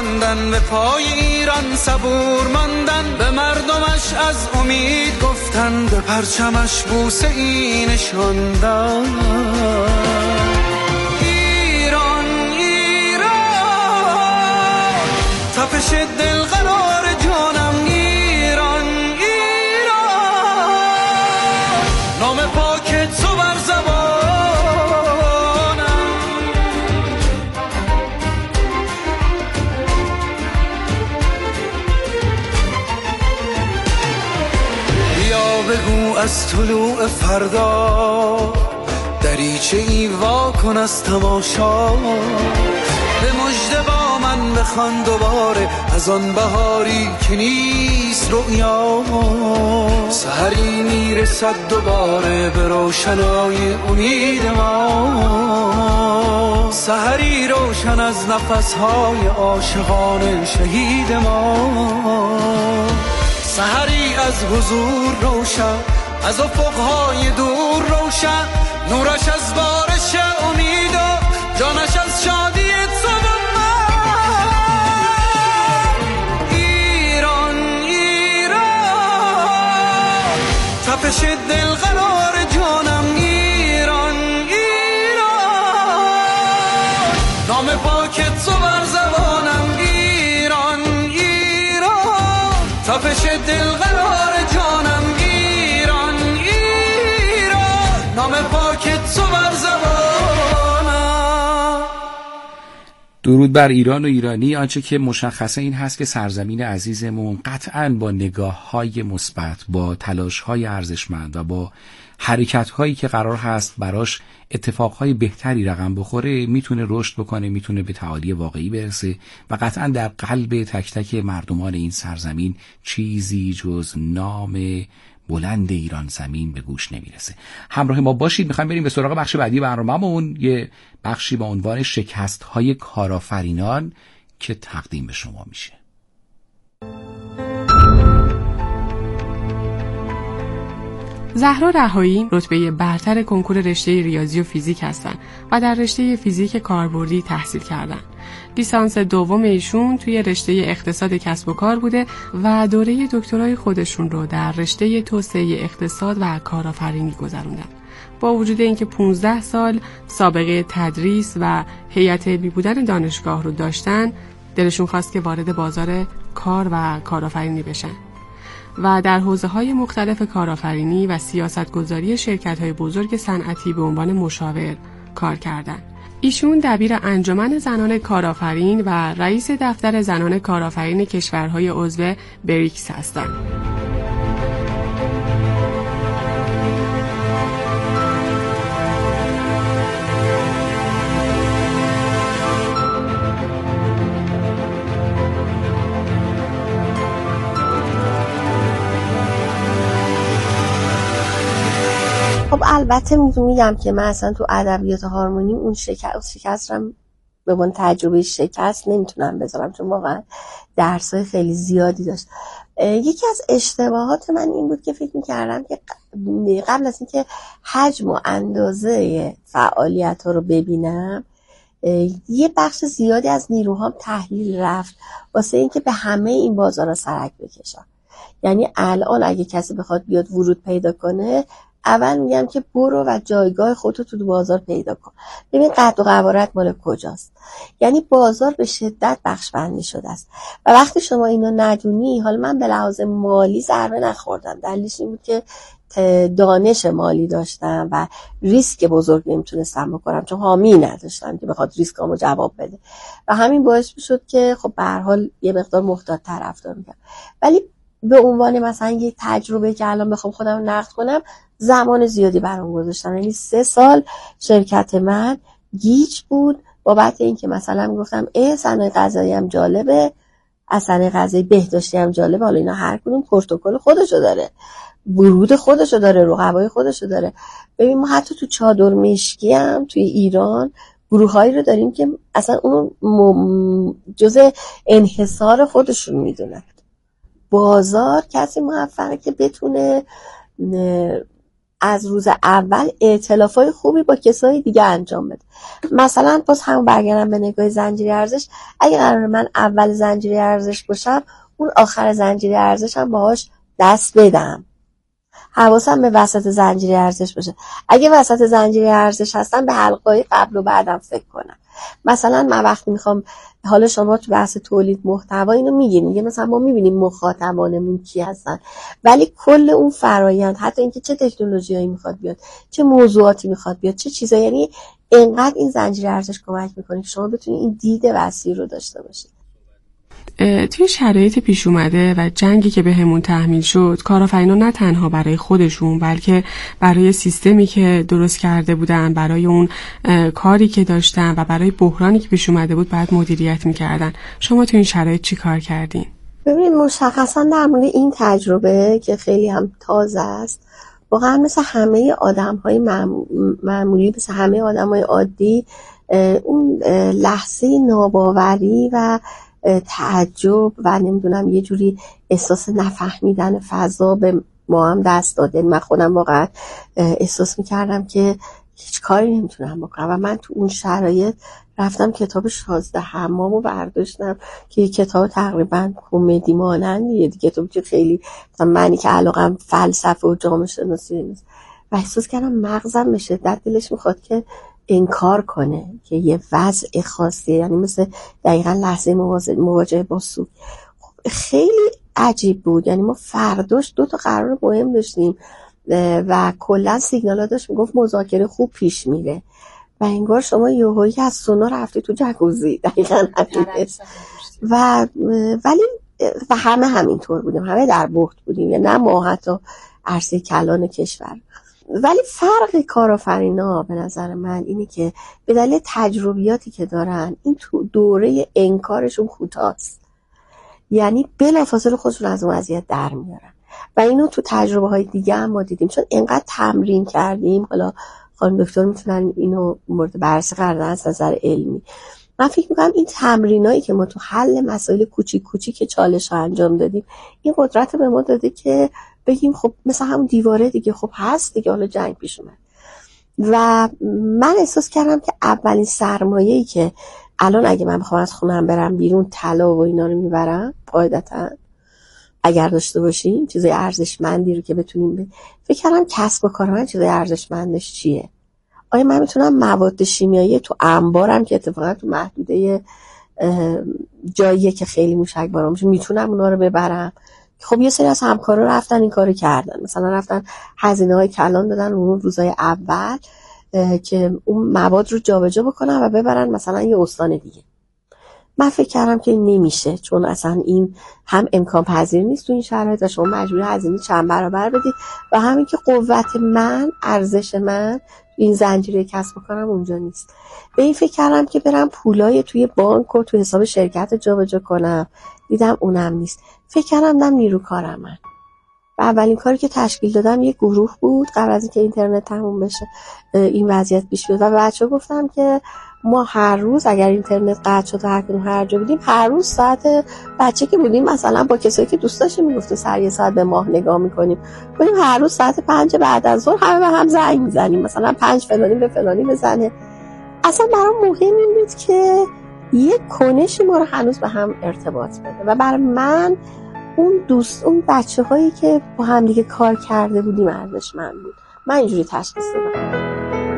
ماندن، به پای ایران صبور ماندن، به مردمش از امید گفتن، به پرچمش بوسه ای نشاندن. ایران ایران تپش دل قرار جانم، ایران ایران نام پاک تو بر زبانم. بیا بگو از طلوع فردا، دریچه ای وا کن از تماشا، به مژده با من بخوان دوباره از آن بهاری که نیست رؤیا. سحری میرسد دوباره به روشنای امید ما، سحری روشن از نفسهای عاشقان شهید ما، سحری از حضور روشن، از افقهای دور روشن، نورش از بارش امید و جانش از شادی تو و من. ایران ایران تپش دل قرار جانم، ایران ایران نام پاک تو بر زبانم، ایران ایران تپش دل قرار جانم، ایران ایران نام پاک تو بر زبانم. درود بر ایران و ایرانی. آنچه که مشخصه این هست که سرزمین عزیزمون قطعاً با نگاه‌های مثبت، با تلاش‌های ارزشمند و با حرکت‌هایی که قرار هست براش اتفاقهای بهتری رقم بخوره میتونه رشد بکنه، میتونه به تعالی واقعی برسه و قطعاً در قلب تک تک مردمان این سرزمین چیزی جز نام بلند ایران زمین به گوش نمیرسه. همراه ما باشید. میخوایم بریم به سراغ بخش بعدی برنامه‌مون، یه بخشی با عنوان شکست‌های کارآفرینان که تقدیم به شما میشه. زهرا رهایی رتبه برتر کنکور رشته ریاضی و فیزیک هستند و در رشته فیزیک کاربردی تحصیل کردند. لیسانس دوم ایشون توی رشته اقتصاد کسب و کار بوده و دوره دکترای خودشون رو در رشته توسعه اقتصاد و کارآفرینی گذروندن. با وجود اینکه 15 سال سابقه تدریس و هیئت علمی بودن دانشگاه رو داشتن، دلشون خواست که وارد بازار کار و کارآفرینی بشن و در حوزه‌های مختلف کارآفرینی و سیاستگذاری شرکت‌های بزرگ صنعتی به عنوان مشاور کار کردند. ایشون دبیر انجمن زنان کارآفرین و رئیس دفتر زنان کارآفرین کشورهای عضو بریکس هستند. خب البته میگم که من اصلا تو ادبیات هارمونی اون شکست رو به عنوان تجربه شکست نمیتونم بذارم، چون واقعا درسای خیلی زیادی داشت. یکی از اشتباهات من این بود که فکر میکردم که قبل از اینکه حجم و اندازه فعالیت ها رو ببینم، یه بخش زیادی از نیروهام تحلیل رفت واسه اینکه به همه این بازارها سرک بکشم. یعنی الان اگه کسی بخواد بیاد ورود پیدا کنه، اول میگم که برو و جایگاه خودتو تو بازار پیدا کن. ببین قد و قوارت مال کجاست. یعنی بازار به شدت بخش بندی شده است و وقتی شما اینو ندونی، حالا من به لحاظ مالی ضربه نخوردم، دلیلش این بود که دانش مالی داشتم و ریسک بزرگ نمیتونستم بکنم، چون حامی نداشتم که بخواد ریسکامو جواب بده و همین باعث شد که خب به هر حال یه مقدار محتاط‌تر رفتار میکنم. ولی به عنوان مثلا یه تجربه که الان بخوام خودم نقد کنم، زمان زیادی برام گذاشتم. یعنی 3 سال شرکت من گیج بود بابت این که مثلا میگفتم صنایع غذایی هم جالبه، از صنایع غذایی بهداشتی هم جالبه، حالا اینا هر کدوم پروتکل خودشو داره، ورود خودشو داره، رقبای خودشو داره. ببین ما حتی تو چادر مشکی هم توی ایران گروهایی رو داریم که اصلا اونو جزء انحصار خودشون میدونن. بازار کسی موفقه که بتونه از روز اول ائتلافای خوبی با کسای دیگه انجام بده. مثلا باز هم برگردم به نگاه زنجیره ارزش، اگه قرار من اول زنجیره ارزش باشم، اون آخر زنجیره ارزش هم باهاش دست بدم. حواسم به وسط زنجیره ارزش باشه. اگه وسط زنجیره ارزش هستم به حلقه‌های قبل و بعدم فکر کنم. مثلا من وقتی میخوام، حالا شما تو بحث تولید محتوا اینو میگه مثلا ما میبینیم مخاطبانمون کی هستن، ولی کل اون فرایند، حتی اینکه چه تکنولوژیایی میخواد بیاد، چه موضوعاتی میخواد بیاد، چه چیزایی، یعنی اینقدر این زنجیره ارزش کمک میکنه که شما بتونید این دید وسیع رو داشته باشید. توی شرایط پیش اومده و جنگی که بهمون تحمیل شد، کارآفرینا نه تنها برای خودشون بلکه برای سیستمی که درست کرده بودن، برای اون کاری که داشتن و برای بحرانی که پیش اومده بود باید مدیریت میکردن. شما توی این شرایط چی کار کردین؟ ببینید مشخصا در مورد این تجربه که خیلی هم تازه است، واقعا مثل همه آدم‌های معمولی، مثل همه آدم‌های عادی، اون لحظه ناباوری و تعجب و نمیدونم یه جوری احساس نفهمیدن فضا به ما هم دست داده. من خودم واقعا احساس میکردم که هیچ کاری نمیتونم بکنم و من تو اون شرایط رفتم کتاب 16 حمامو برداشتم که یه کتاب تقریبا کمدی مانندیه دیگه، کتابی که خیلی مثلا منی که علاقم فلسفه و جامعه شناسی نیست و احساس کردم مغزم به شدت دلش میخواد که انکار کنه که یه وضع خاصیه، یعنی مثل دقیقا لحظه مواجهه با سوگ. خیلی عجیب بود. یعنی ما فرداش 2 تا قرار مهم داشتیم و کلا سیگنالا داشت میگفت مذاکره خوب پیش میره و انگار شما یهویی از سونا رفتی تو جکوزی. دقیقا همینه. ولی همه همینطور بودیم، همه در بحت بودیم، یعنی نه ما حتی عرصه کلان کشور. ولی فرق کارآفرینا به نظر من اینه که به دلیل تجربیاتی که دارن این تو دوره انکارشون کوتاست، یعنی بلافاصله خودشون از اون وضعیت در میارن و اینو تو تجربه های دیگه هم ما دیدیم، چون اینقدر تمرین کردیم. حالا خانم دکتر میتونن اینو مورد بررسی قرار بدن از نظر علمی. من فکر میکنم این تمرینایی که ما تو حل مسائل کوچیک کوچیک چالش ها انجام دادیم، این قدرت به ما داده که بگیم خب مثلا همون دیواره دیگه، خب هست دیگه، حالا جنگ پیش اومد. و من احساس کردم که اولین سرمایه‌ای که الان اگه من بخوام از خونم برم بیرون، طلا و اینا رو میبرم قاعدتاً، اگر داشته باشیم چیزای ارزشمندی رو که بتونیم فکر کردم کسب و کار من چیزای ارزشمندش چیه. آیا من میتونم مواد شیمیایی تو انبارم که اتفاقا تو محدوده جاییه که خیلی موشکبارا میشه، میتونم اونا رو ببرم؟ خب یه سری از همکارا رفتن این کارو کردن، مثلا رفتن هزینه‌های کلان دادن اون روزای اول که اون مواد رو جابجا بکنن و ببرن مثلا یه استان دیگه. من فکر کردم که نمیشه، چون اصلا این هم امکان پذیر نیست تو این شرایط و شما مجبوری هزینه چند برابر بدی و همین که قوت من، ارزش من این زنجیره کسب کنم اونجا نیست. به این فکر کردم که برم پولای توی بانک و توی حساب شرکت جابجا کنم، دیدم اونم نیست. فکر کردم نیرو کارم من و اولین کاری که تشکیل دادم یه گروه بود قبل از اینکه اینترنت تموم بشه این وضعیت پیش بیاد و بچه‌ها گفتم که ما هر روز اگر اینترنت قطع شد و هر کدوم هر جا بودیم، هر روز ساعت بچه که بودیم مثلا با کسایی که دوست داشتیم میگفته سر یه ساعت به ماه نگاه میکنیم، بودیم هر روز ساعت 5 بعد از ظهر همه به هم زنگ میزنیم، مثلا 5 فلانی به فلانی بزنه. اصلا برام مهم این بود که یه کنشی ما رو هنوز به هم ارتباط بده و برای من اون بچه هایی که با هم دیگه کار کرده بودیم ارزشمند بود. من اینجوری تشخیص دادم.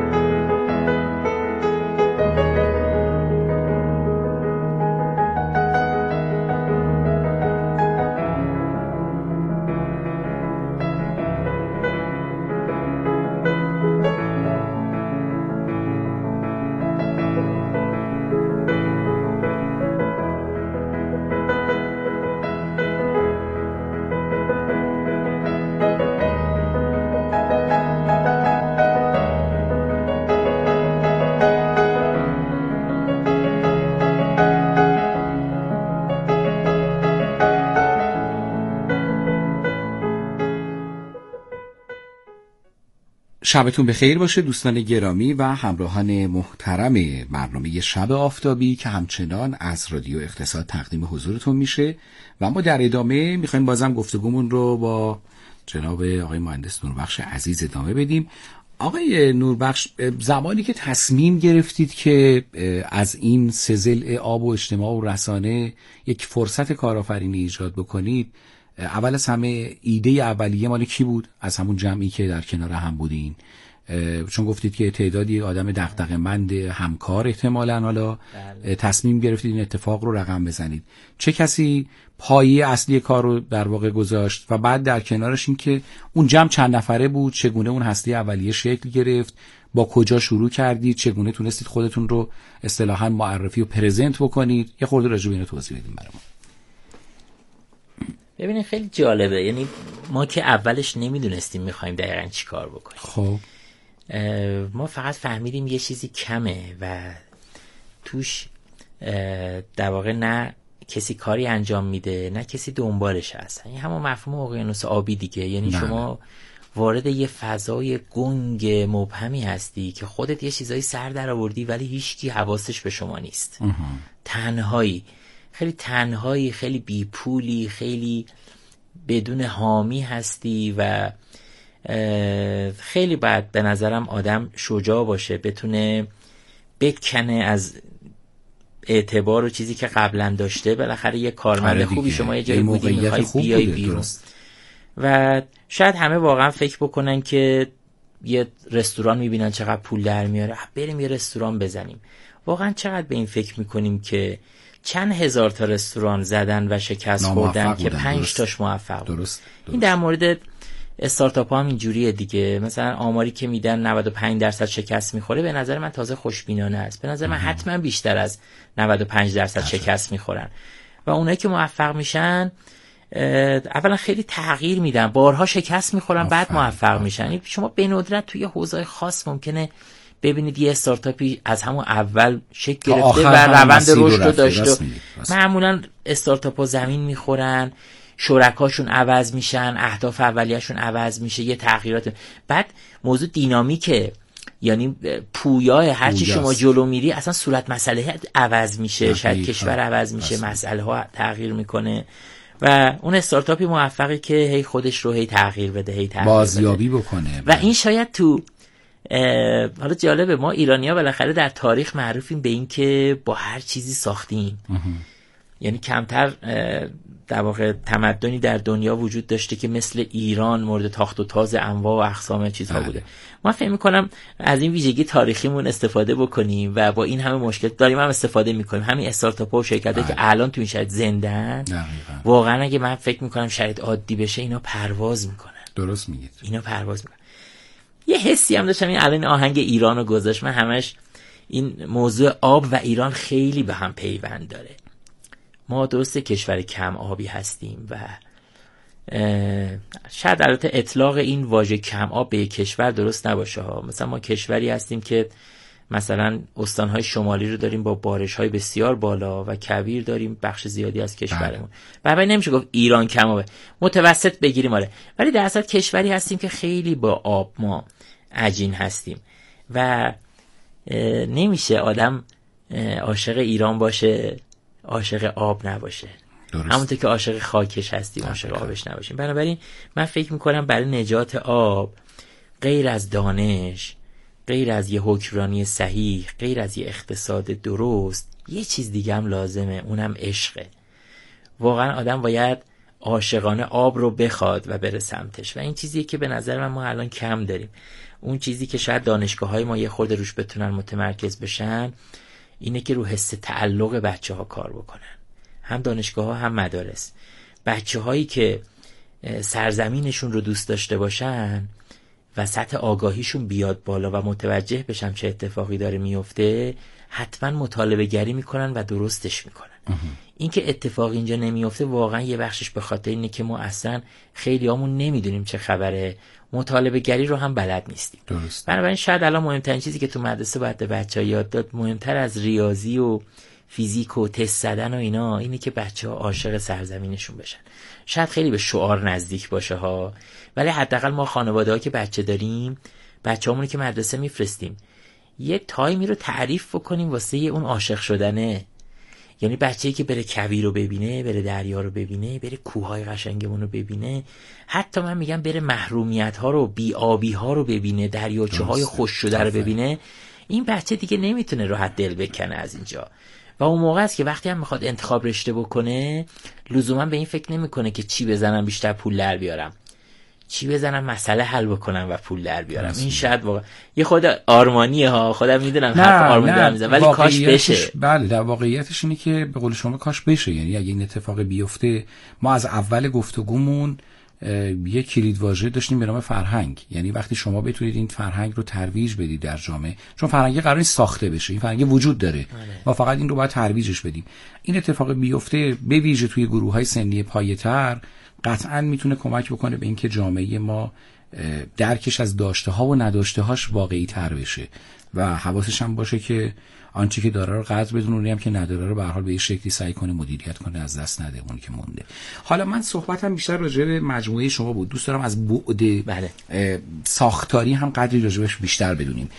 شبتون بخیر باشه دوستان گرامی و همراهان محترم برنامه شب آفتابی که همچنان از رادیو اقتصاد تقدیم حضورتون میشه و ما در ادامه میخوایم بازم گفتگومون رو با جناب آقای مهندس نوربخش عزیز ادامه بدیم. آقای نوربخش، زمانی که تصمیم گرفتید که از این سه ضلع آب و اجتماع و رسانه یک فرصت کارآفرینی ایجاد بکنید، اول از همه ایده اولیه مال کی بود از همون جمعی که در کنار هم بودین؟ چون گفتید که تعدادی آدم دغدغه‌مند همکار احتمالاً حالا تصمیم گرفتید این اتفاق رو رقم بزنید. چه کسی پایه اصلی کار رو در واقع گذاشت و بعد در کنارش این که اون جمع چند نفره بود، چگونه اون هسته اولیه شکل گرفت، با کجا شروع کردید، چگونه تونستید خودتون رو اصطلاحاً معرفی و پرزنت بکنید؟ یه خورده راجع به اینو توضیح بدید برام. ببینید خیلی جالبه، یعنی ما که اولش نمیدونستیم میخوایم دقیقاً چی کار بکنیم. خب ما فقط فهمیدیم یه چیزی کمه و توش در واقع نه کسی کاری انجام میده نه کسی دنبالش هست. این همون مفهوم اقیانوس آبی دیگه، یعنی شما وارد یه فضای گنگ مبهمی هستی که خودت یه چیزایی سر در آوردی ولی هیچکی حواسش به شما نیست. تنهایی، خیلی تنهایی، خیلی بیپولی، خیلی بدون حامی هستی و خیلی باید به نظرم آدم شجاع باشه، بتونه بکنه از اعتبار و چیزی که قبلا داشته. بالاخره یه کارمند خوبی شما یه جایی بودی میخوای بیای بیرون و شاید همه واقعا فکر بکنن که یه رستوران میبینن چقدر پول در میاره، بریم یه رستوران بزنیم. واقعا چقدر به این فکر میکنیم که چند هزار تا رستوران زدن و شکست خوردن که 5 تاش موفق بود. درست. این در مورد استارتاپ ها هم اینجوریه دیگه. مثلا آماری که میدن 95% شکست میخوره، به نظر من تازه خوشبینانه است. به نظر من حتما بیشتر از 95% شکست میخورن و اونایی که موفق میشن اولا خیلی تغییر میدن، بارها شکست میخورن بعد موفق میشن. شما به ندرت توی حوزه‌های خاص ممکنه ببینید یه استارتاپی از همون اول شکل گرفته و روند رشد رو داشته. معمولا استارتاپ‌ها زمین میخورن، شرکاشون عوض میشن، اهداف اولیه‌شون عوض میشه، یه تغییرات. بعد موضوع دینامیکه، یعنی پویای هرچی شما جلو میری اصلا صورت مسئله عوض میشه، شاید کشور عوض میشه، مسئله ها تغییر میکنه و اون استارتاپی موفقی که هی خودش رو هی تغییر بده، هی تغییر بازیابی بکنه. و این شاید تو حالا جالبه، ما ایرانی‌ها بالاخره در تاریخ معروفیم به این که با هر چیزی ساختیم. یعنی کمتر در واقع تمدنی در دنیا وجود داشته که مثل ایران مورد تاخت و تاز انواع و اقسام چیزها بوده. ما فکر می‌کنم از این ویژگی تاریخیمون استفاده بکنیم و با این همه مشکل داریم هم استفاده می‌کنیم. همین استارتاپ‌ها و شرکتایی که الان تو این شرایط زندن، واقعا اگه من فکر می‌کنم شرایط عادی بشه اینا پرواز می‌کنن. درست میگید. اینا پرواز می‌کنن. یه حسی هم داشتم این الان آهنگ ایرانو گذاشت، من همش این موضوع آب و ایران خیلی به هم پیوند داره. ما درسته کشور کم آبی هستیم و شاید البته اطلاق این واژه کم آب به کشور درست نباشه ها. مثلا ما کشوری هستیم که مثلا استانهای شمالی رو داریم با بارش‌های بسیار بالا و کویر داریم بخش زیادی از کشورمون. برای نمیشه گفت ایران کم آبه، متوسط بگیریم آره، ولی در اصل کشوری هستیم که خیلی با آب ما عجین هستیم و نمیشه آدم عاشق ایران باشه عاشق آب نباشه. همونطور که عاشق خاکش هستیم عاشق آبش نباشیم. بنابراین من فکر میکنم برای نجات آب غیر از دانش، غیر از یه حکمرانی صحیح، غیر از یه اقتصاد درست، یه چیز دیگه هم لازمه، اونم عشقه. واقعا آدم باید عاشقانه آب رو بخواد و بره سمتش و این چیزیه که به نظر ما الان کم داریم. اون چیزی که شاید دانشگاه‌های ما یه خورده روش بتونن متمرکز بشن اینه که رو حس تعلق بچه‌ها کار بکنن، هم دانشگاه‌ها هم مدارس. بچه‌هایی که سرزمینشون رو دوست داشته باشن و سطح آگاهیشون بیاد بالا و متوجه بشن چه اتفاقی داره میفته، حتما مطالبه گری میکنن و درستش میکنن. این که اتفاق اینجا نمیفته واقعا یه بخشش به خاطر اینه که ما اصلا خیلی همون نمیدونیم چه خبره، مطالبه گری رو هم بلد نیستیم. بنابراین شاید الان مهمترین چیزی که تو مدرسه باید به بچه‌ها یاد داد، مهمتر از ریاضی و فیزیک و تست زدن و اینا، اینه که بچه‌ها عاشق سرزمینشون بشن. شاید خیلی به شعار نزدیک باشه ها، ولی حداقل ما خانواده‌ها که بچه داریم، بچه‌هامون که مدرسه میفرستیم، یه تایمی رو تعریف بکنیم واسه اون عاشق شدنه. یعنی بچه‌ای که بره کویر رو ببینه، بره دریا رو ببینه، بره کوههای قشنگمون رو ببینه، حتی من میگم بره محرومیت‌ها رو، بی‌آبی‌ها رو ببینه، دریاچه‌های خشک شده رو ببینه، این بچه دیگه نمیتونه راحت دل بکنه از اینجا. و اون موقع است که وقتی هم میخواد انتخاب رشته بکنه، لزوما به این فکر نمیکنه که چی بزنم بیشتر پول در بیارم، چی بزنم مسئله حل بکنم و پول در بیارم. این شاید واقعا یه خود آرمانیه ها، خودم میدونم حرف آرمانی دارم میزنم، ولی کاش بشه. بله، در واقعیتش اینه که به قول شما کاش بشه. یعنی اگه این اتفاق بیفته، ما از اول گفتگومون یه کلید واژه داشتیم به نام فرهنگ. یعنی وقتی شما بتونید این فرهنگ رو ترویج بدید در جامعه، چون فرهنگ قراره ساخته بشه، این فرهنگ وجود داره، ما فقط این رو باید ترویجش بدیم. این اتفاق بیفته به ویژه توی گروه‌های سنی پایه‌تر، قطعاً میتونه کمک بکنه به اینکه جامعه ما درکش از داشته ها و نداشته هاش واقعی تر بشه و حواسش هم باشه که آنچه که داره رو قدر بدونه، اونی هم که نداره رو به هر حال به یه شکلی سعی کنه مدیریت کنه، از دست نده اون که مونده. حالا من صحبتم بیشتر راجع به مجموعه شما بود، دوست دارم از بعد ساختاری هم قدری راجعش بیشتر بدونیم.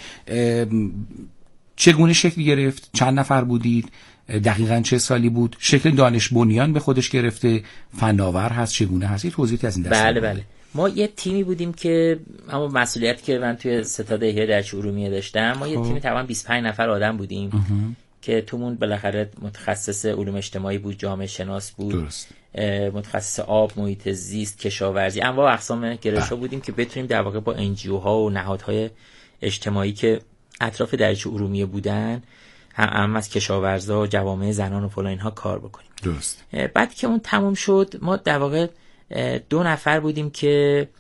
چگونه شکل گرفت؟ چند نفر بودید؟ دقیقاً چه سالی بود؟ شکل دانش بنیان به خودش گرفته؟ فناور هست؟ چگونه هست؟ یه توضیحی از این دست. بله. ما یه تیمی بودیم که اما مسئولیتی که من توی ستاد احیای دریاچه ارومیه داشتم، ما یه تیمی تقریبا 25 نفر آدم بودیم که تومون بالاخره متخصص علوم اجتماعی بود، جامعه شناس بود، درست. متخصص آب، محیط زیست، کشاورزی، انواع اقسام گرایش‌ها بودیم که بتونیم در واقع با انجیوها و نهادهای اجتماعی که اطراف دریاچه ارومیه بودن، هم از کشاورزا و جوامع زنان و فلان اینها کار بکنیم. درست. بعد که اون تموم شد، ما در واقع 2 نفر بودیم که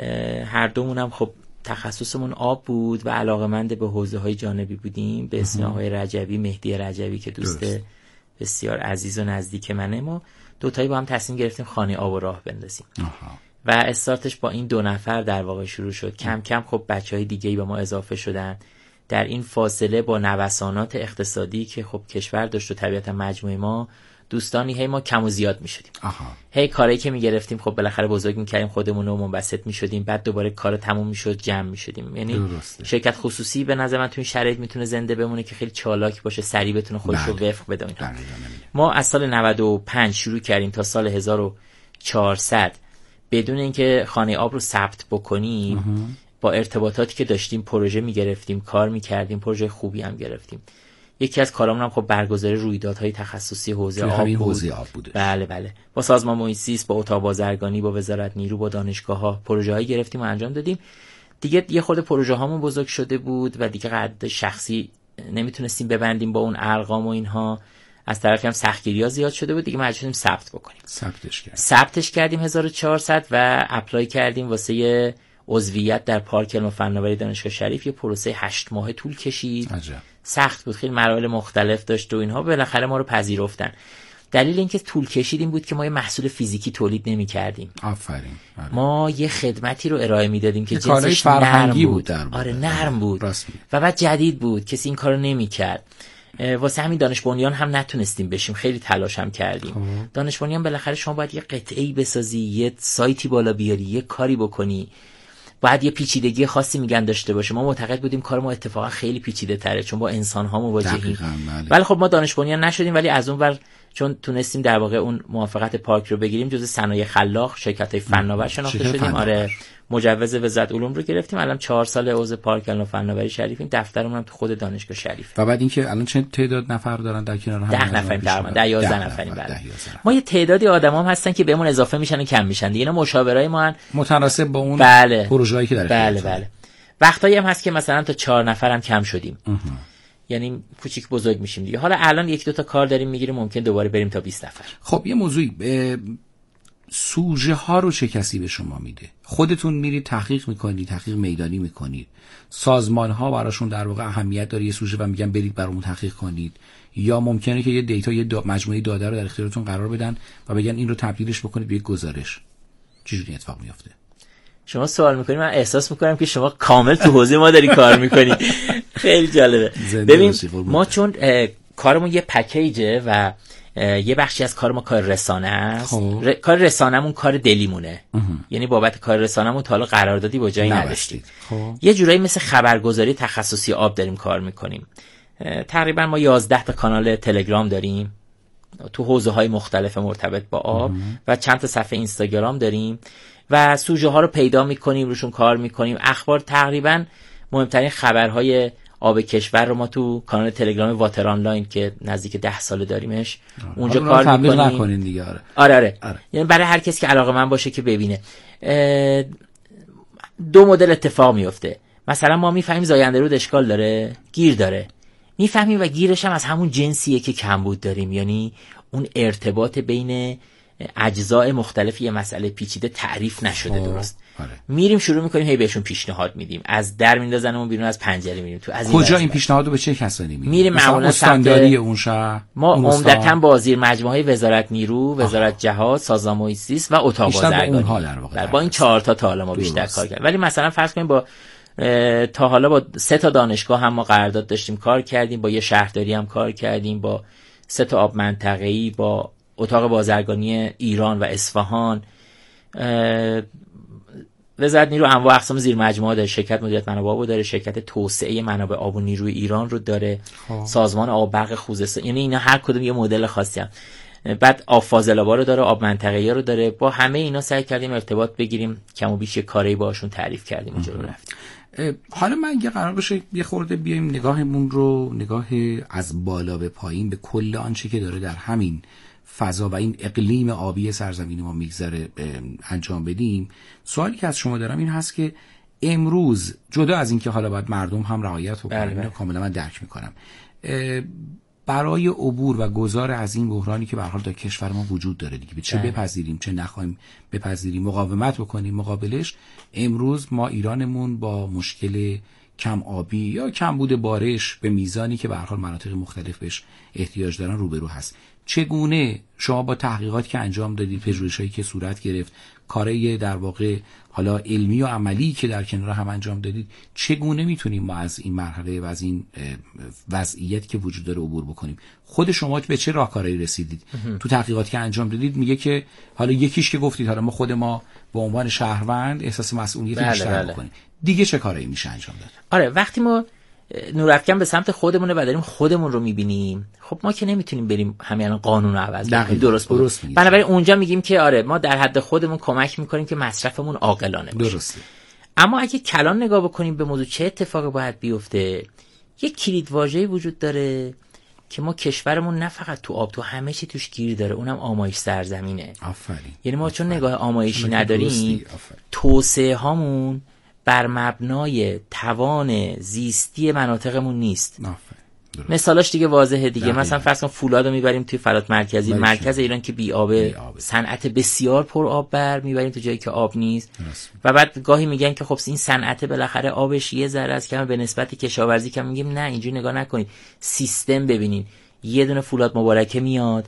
هر دومون هم خب تخصصمون آب بود و علاقه‌مند به حوزه‌های جانبی بودیم، به اسم آقای رجبی، مهدی رجبی که دوست بسیار عزیز و نزدیک منه. ما دوتایی با هم تصمیم گرفتیم خانه آب و راه بندازیم و استارتش با این 2 نفر در واقع شروع شد. کم کم خب بچهای دیگه‌ای به ما اضافه شدن. در این فاصله با نوسانات اقتصادی که خب کشور داشت و طبیعتا مجموعه ما دوستانی هی ما کم و زیاد می شدیم. هی کاری که می گرفتیم خب بالاخره بزرگ می کردیم خودمون رو، منبسط می شدیم، بعد دوباره کار تموم می شد، جمع می شدیم. یعنی شرکت خصوصی به نظر من تو این شرایط میتونه زنده بمونه که خیلی چالاک باشه، سریع بتونه خودش رو وفق بده. ما از سال 95 شروع کردیم تا سال 1400 بدون اینکه خانه آب رو ثبت بکنیم، با ارتباطاتی که داشتیم پروژه می گرفتیم، کار می کردیم، پروژه خوبی هم گرفتیم. یکی از کارامون هم خب برگزاری رویدادهای تخصصی حوزه آب بود. بله. با سازمان محیط زیست، با اتاق بازرگانی، با وزارت نیرو، با دانشگاه‌ها پروژه‌ای گرفتیم و انجام دادیم. دیگه یه خورده پروژه هامون بزرگ شده بود و دیگه قد شخصی نمیتونستیم ببندیم با اون ارقام و اینها. از طرفی هم سختگیری‌ها زیاد شده بود، دیگه مجبور شدیم ثبت بکنیم. ثبتش کردیم 1400 و اپلای کردیم واسه عضویت در پارک علم و فناوری دانشگاه شریف. یه پروسه 8 ماهه طول کشید. سخت بود، خیلی مراحل مختلف داشت و اینها. بالاخره ما رو پذیرفتن. دلیل اینکه طول کشید این بود که ما یه محصول فیزیکی تولید نمی‌کردیم. آفرین. ما یه خدمتی رو ارائه میدادیم که جنسش نرم بود. نرم بود و بعد جدید بود، کسی این کارو نمی‌کرد. واسه همین دانش بنیان هم نتونستیم بشیم، خیلی تلاش هم کردیم. دانش بنیان بالاخره شما باید یه قطعه‌ای بسازی، یه سایتی بالا بیاری، یه کاری بکنی، باید یه پیچیدگی خاصی میگن داشته باشه. ما معتقد بودیم کار ما اتفاقا خیلی پیچیده تره چون با انسان ها مواجهیم. ولی خب ما دانش بنیان نشدیم، ولی از اون ور چون تونستیم در واقع اون موافقت پارک رو بگیریم، جزء صنایع خلاق شرکت‌های فناور شناخته شدیم. آره، مجوز وزارت علوم رو گرفتیم. الان 4 سال عضو پارک علم و فناوری شریفیم. دفترمون هم تو خود دانشگاه شریف. و بعد اینکه الان چه تعداد نفر دارن در کنار هم؟ 10 نفریم تقریبا، 11 نفریم. بعد ما یه تعدادی آدمام هستن که بهمون اضافه میشن و کم میشن دیگه. اینا مشاورای ما متناسب با اون پروژه‌ای که در بله. وقتایی هم هست که مثلا تا 4 نفر هم کم شدیم. یعنی کوچیک بزرگ میشیم دیگه. حالا الان 1-2 تا کار داریم میگیریم، ممکن دوباره بریم تا 20 نفر. خب یه موضوعی، سوژه ها رو چه کسی به شما میده؟ خودتون میرید تحقیق میکنید، تحقیق میدانی میکنید؟ سازمان ها براشون در واقع اهمیت داره یه سوژه و میگن برید برامون تحقیق کنید؟ یا ممکنه که یه دیتا، یه مجموعه داده رو در اختیارتون قرار بدن و بگن این رو تبدیلش بکنید به یک گزارش؟ چجوری اتفاق میفته؟ شما سوال میکنید، من احساس میکنم که شما کامل تو حوزه ما داری کار میکنی. خیلی جالبه. ببین ما چون کارمون یه پکیجه و یه بخشی از کار ما کار رسانه است. کار رسانه‌مون کار دلیمونه. یعنی بابت کار رسانه‌مون تا حالا قراردادی با جایی نداشتیم. یه جورایی مثل خبرگزاری تخصصی آب داریم کار میکنیم. تقریبا ما 11 تا کانال تلگرام داریم تو حوزه‌های مختلف مرتبط با آب و چند تا صفحه اینستاگرام داریم و سوژه ها رو پیدا میکنیم، روشون کار میکنیم. اخبار تقریبا مهمترین خبرهای آب کشور رو ما تو کانال تلگرام واتر آنلاین که نزدیک 10 ساله داریمش اونجا کار میکنیم دیگه. آره. یعنی برای هر کسی که علاقه‌مند باشه که ببینه. دو مدل اتفاق میفته. مثلا ما میفهمیم زاینده رود اشکال داره، گیر داره، میفهمیم و گیرش هم از همون جنسیه که کمبود داریم، یعنی اون ارتباط بین اجزاء مختلف یه مسئله پیچیده تعریف نشده درست. میریم شروع میکنیم هی بهشون پیشنهاد میدیم، از در میندازنمون بیرون، از پنجره میریم تو. از کجا این پیشنهادو به چه کسانی میریم؟ معمولا استانداری اون شهر، ما عمدتاً با زیر مجموعه وزارت نیرو، وزارت جهاد، سازمان محیط زیست و اتاق بازرگانی، با این 4 تا حالا ما بیشتر کار کردیم. ولی مثلا فرض کنیم با تا حالا با 3 تا دانشگاه هم ما قرارداد داشتیم کار کردیم، با یه شهرداری هم کار کردیم، با 3 تا آب منطقه‌ای، با اتاق بازرگانی ایران و اصفهان. وزارت نیرو انواع اقسام زیر مجموعه داره، شرکت مدیریت منابع آب داره، شرکت توسعه منابع آب و نیروی ایران رو داره، سازمان آب برق خوزستان، یعنی اینا هر کدوم یه مدل خاصی هم. بعد آب فاضل آبا رو داره، آب منطقه‌ای رو داره. با همه اینا سعی کردیم ارتباط بگیریم، کم و بیش کاری باشون تعریف کردیم، اونجا رو رفتیم. حالا من اگه قرار باشه یه خورده بیایم نگاهمون رو نگاه از بالا به پایین به کل آنچه که داره در همین فضا و این اقلیم آبی سرزمین ما میگذره انجام بدیم، سوالی که از شما دارم این هست که امروز جدا از این که حالا باید مردم هم رعایت بکنن، اینو کاملا من درک میکنم، برای عبور و گذار از این بحرانی که به هر حال در کشور ما وجود داره دیگه، چه بپذیریم چه نخوایم بپذیریم، مقاومت بکنیم مقابلش، امروز ما ایرانمون با مشکل کم آبی یا کمبود بارش به میزانی که به هر حال مناطق مختلف بهش احتیاج دارن روبرو هست. چگونه شما با تحقیقات که انجام دادید، پژوهش‌هایی که صورت گرفت، کارهای در واقع حالا علمی و عملی که در کنار هم انجام دادید، چگونه میتونیم ما از این مرحله و از این وضعیتی که وجود داره عبور بکنیم؟ خود شما به چه راهکارهایی رسیدید؟ تو تحقیقاتی که انجام دادید میگه که حالا یکیش که گفتید حالا ما خود ما به عنوان شهروند احساس مسئولیت بیشتر بکنیم، دیگه چه کارهایی میشه انجام داد؟ آره، وقتی ما نورافکن به سمت خودمونه و داریم خودمون رو میبینیم، خب ما که نمیتونیم بریم همین الان قانون رو عوض کنیم، درست بنابراین اونجا میگیم که آره ما در حد خودمون کمک میکنیم که مصرفمون عاقلانه باشه. درسته. اما اگه کلان نگاه بکنیم به موضوع چه اتفاقی باید بیفته، یک کلید واژه‌ای وجود داره که ما کشورمون نه فقط تو آب، تو همه چی توش گیر داره، اونم آمایش سرزمینه. آفرین. یعنی ما چون نگاه آمایشی نداریم، توسعه هامون بر مبنای توان زیستی مناطقمون نیست. مثالاش دیگه واضحه دیگه. مثلا فرض کن فولادو میبریم توی فلات مرکزی، مرکز ایران که بی آبه، صنعت بسیار پر آب بر میبریم تو جایی که آب نیست و بعد گاهی میگن که خب این صنعت بالاخره آبش یه ذره از کم به نسبت کشاورزی کم. میگیم نه، اینجوری نگاه نکنید، سیستم ببینین. یه دونه فولاد مبارکه میاد،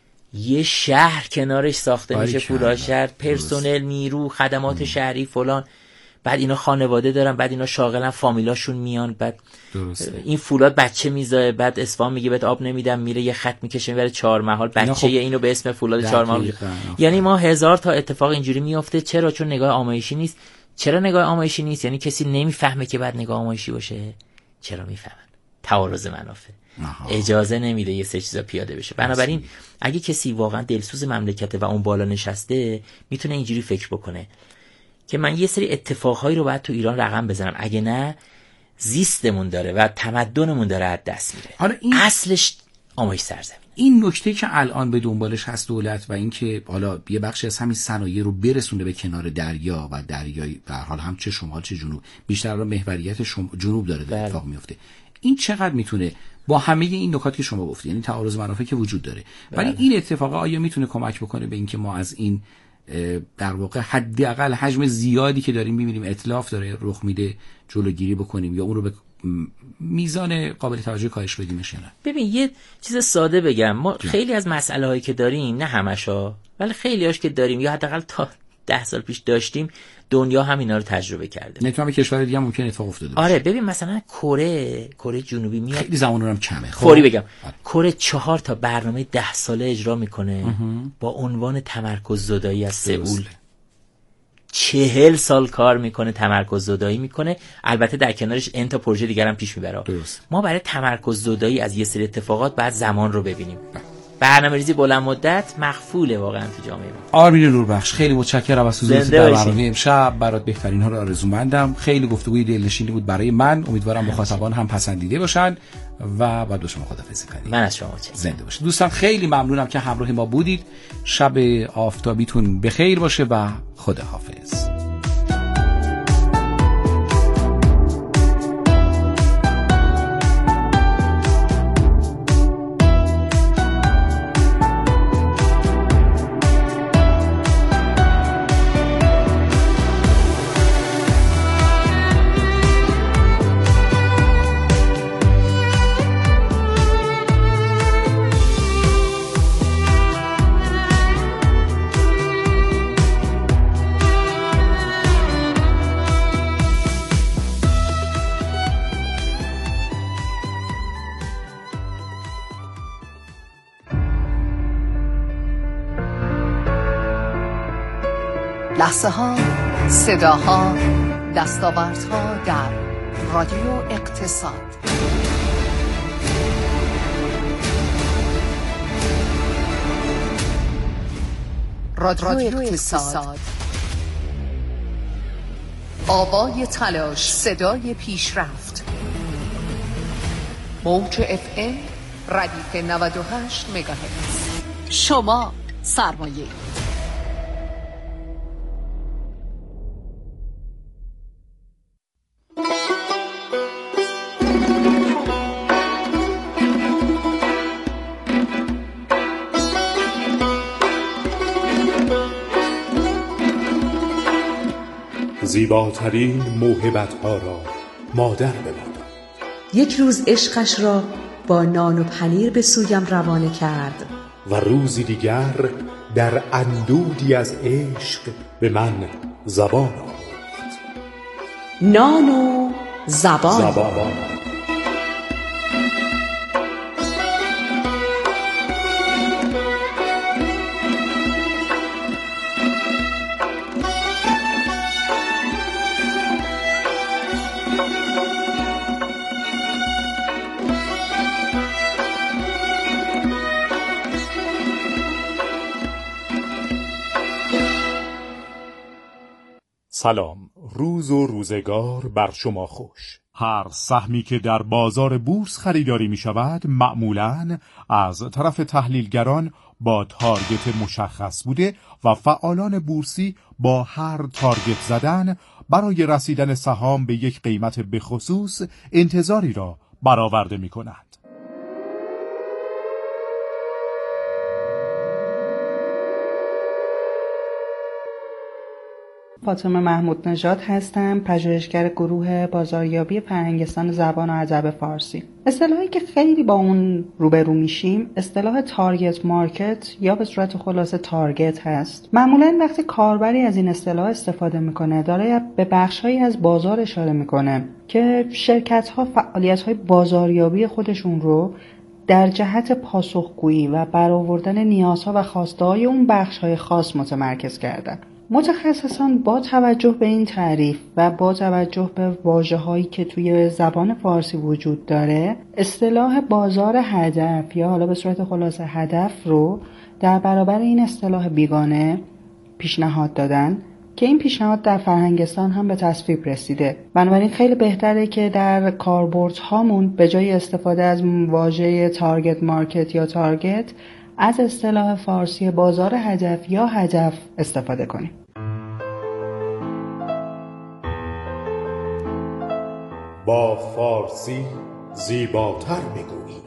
یه شهر کنارش ساخته میشه، فولاد شهر، پرسنل، نیرو، خدمات شهری فلان، بعد اینا خانواده دارن، بعد اینا شاغلن، فامیلاشون میان، بعد این فولاد بچه میذاره، بعد اصفهان میگه بهت آب نمیدم، میره یه خط میکشه میبره 4 محال، بچه خب اینو به اسم فولاد 4 محال. یعنی ما 1000 تا اتفاق اینجوری میفته. چرا؟ چون نگاه آمایشی نیست. چرا نگاه آمایشی نیست؟ یعنی کسی نمیفهمه که بعد نگاه آمایشی باشه. چرا میفهمن؟ تعارض منافع اجازه نمیده یه سه چیزا پیاده بشه. بنابراین اگه کسی واقعا دلسوز مملکته و اون بالا نشسته، میتونه اینجوری فکر بکنه که من یه سری اتفاقهایی رو باید تو ایران رقم بزنم، اگه نه زیستمون داره و تمدنمون داره از دست میره. حالا این اصلش آمایش سرزمین. این نکته که الان به دنبالش هست دولت و اینکه حالا یه بخشی از همین صنایع رو برسونه به کنار دریا و دریای به هر حال هم چه شمال چه جنوب، بیشتر الان محوریت جنوب داره اتفاق میفته. این چقدر میتونه با همه این نکات که شما گفتید، یعنی تعارض منافع که وجود داره، ولی این اتفاق آیا میتونه کمک بکنه به اینکه ما از این در واقع حداقل حجم زیادی که داریم می‌بینیم اتلاف داره رخ میده جلوگیری بکنیم یا اون رو به میزان قابل توجه کاهش بدیمش؟ نه. ببین یه چیز ساده بگم، ما خیلی از مسائله‌هایی که داریم، نه همشا ولی خیلی‌هاش که داریم یا حداقل تا 10 سال پیش داشتیم، دنیا هم اینا رو تجربه کرده. نه تو هم کشور دیگه هم ممکن اتفاق افتاده باشه. آره ببین مثلا کره جنوبی میاد، خیلی زمان اونم کمه. فوری بگم کره 4 تا برنامه 10 ساله اجرا میکنه با عنوان تمرکز زدایی از سئول. 40 سال کار میکنه، تمرکز زدایی میکنه، البته در کنارش ان تا پروژه دیگر هم پیش میبره. ما برای تمرکز زدایی از یه سری اتفاقات بعد زمان رو ببینیم. برنامه‌ریزی بلند مدت مخفوله واقعا تو جامعه ما. آرمین نوربخش خیلی متشکرم از حضورت زنده در باشی. برنامه امشب. برات بهترین ها رو آرزومندم. خیلی گفتگوی دلنشینی بود برای من. امیدوارم مخاطبان هم پسندیده باشن و بعد با شما خداحافظی کنیم. من از شما متشکرم. زنده باشید دوستان. خیلی ممنونم که همراه ما بودید. شب آفتابیتون بخیر باشه و خداحافظ. لحظه ها، صداها، دستاوردها در رادیو اقتصاد. رادیو اقتصاد. آوای تلاش، صدای پیشرفت. موج FM ردیف 98 مگاهرتز. شما سرمایه. زیباترین موهبت‌ها را مادر به ما داد. یک روز عشقش را با نان و پنیر به سویم روانه کرد و روزی دیگر در اندودی از عشق به من زبان آموخت. نان و زبان. سلام، روز و روزگار بر شما خوش. هر سهمی که در بازار بورس خریداری می شود معمولاً از طرف تحلیلگران با تارگت مشخص بوده و فعالان بورسی با هر تارگت زدن برای رسیدن سهام به یک قیمت بخصوص انتظاری را برآورده می کنند. فاطمه محمود نژاد هستم، پژوهشگر گروه بازاریابی فرهنگستان زبان و ادب فارسی. اصطلاحی که خیلی با اون روبرو میشیم اصطلاح تارگت مارکت یا به صورت خلاصه تارگت هست. معمولا وقتی کاربری از این اصطلاح استفاده میکنه داره به بخشهایی از بازار اشاره میکنه که شرکت‌ها فعالیت‌های بازاریابی خودشون رو در جهت پاسخگویی و برآوردن نیازها و خواسته‌های اون بخش‌های خاص متمرکز کردن. متخصصان با توجه به این تعریف و با توجه به واژه‌هایی که توی زبان فارسی وجود داره اصطلاح بازار هدف یا حالا به صورت خلاصه هدف رو در برابر این اصطلاح بیگانه پیشنهاد دادن که این پیشنهاد در فرهنگستان هم به تصویب رسیده. بنابراین خیلی بهتره که در کاربردهامون به جای استفاده از واژه تارگت مارکت یا تارگت از اصطلاح فارسی بازار هدف یا هدف استفاده کنیم. با فارسی زیباتر بگوییم.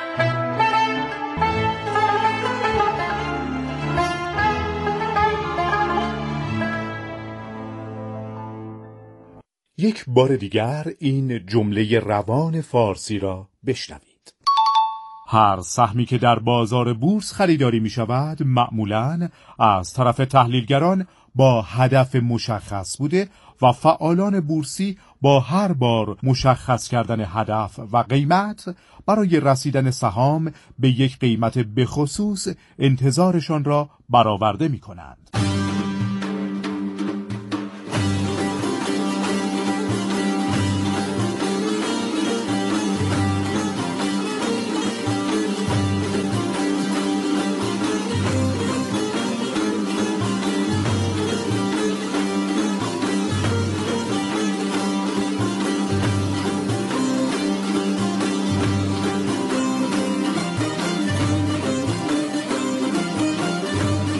یک بار دیگر این جمله روان فارسی را بشنوید. هر سهمی که در بازار بورس خریداری می شود معمولاً از طرف تحلیلگران با هدف مشخص بوده و فعالان بورسی با هر بار مشخص کردن هدف و قیمت برای رسیدن سهام به یک قیمت بخصوص انتظارشان را برآورده می کنند.